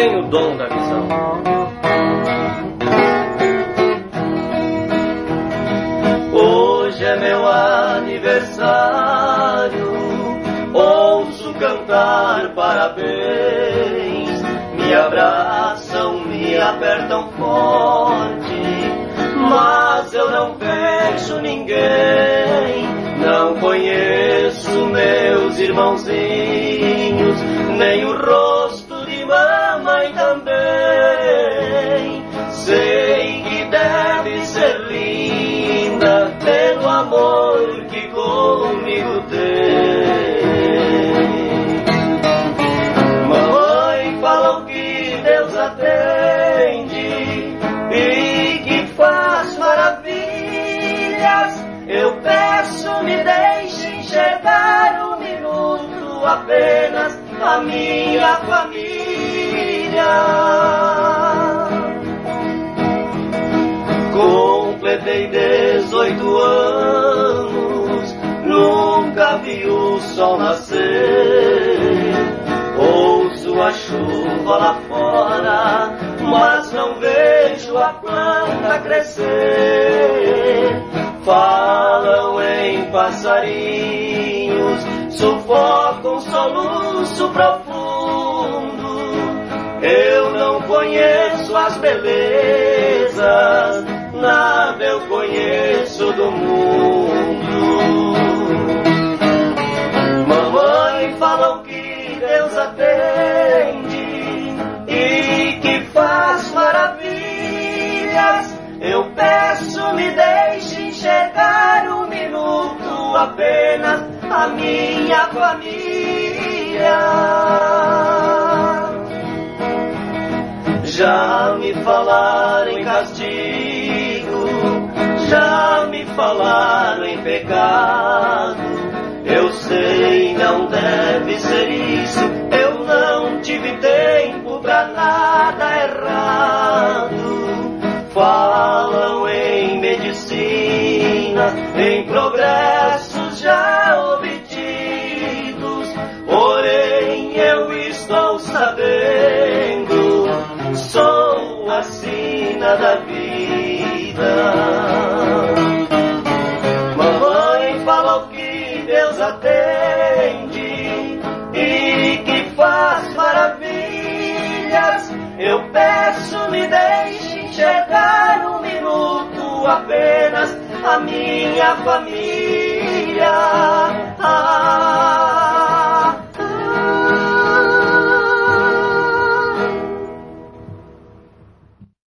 tem o dom da visão. Hoje é meu aniversário, ouço cantar parabéns, me abraçam, me apertam forte, mas eu não vejo ninguém, não conheço meus irmãozinhos, nem o rosto de mamãe também. Sei que deve ser linda pelo amor que comigo tem. Mamãe falou que Deus atende e que faz maravilhas. Eu peço, me deixe enxergar um minuto apenas a minha família. Completei 18 anos, nunca vi o sol nascer. Ouço a chuva lá fora, mas não vejo a planta crescer. Falam em passarinhos, sufocam um soluço profundo. Eu não conheço as belezas, nada eu conheço do mundo. Mamãe falou que Deus atende e que faz maravilhas. Eu peço, me deixe enxergar um minuto apenas a minha família. Já me falaram em castigo, já me falaram em pecado. Eu sei, não deve ser isso, eu não tive tempo pra nada errado. Falam em medicina, em progressos já obtidos, porém eu estou sabendo, sou a sina da vida. Mamãe falou que Deus atende e que faz maravilhas. Eu peço, me deixe enxergar um minuto apenas a minha família.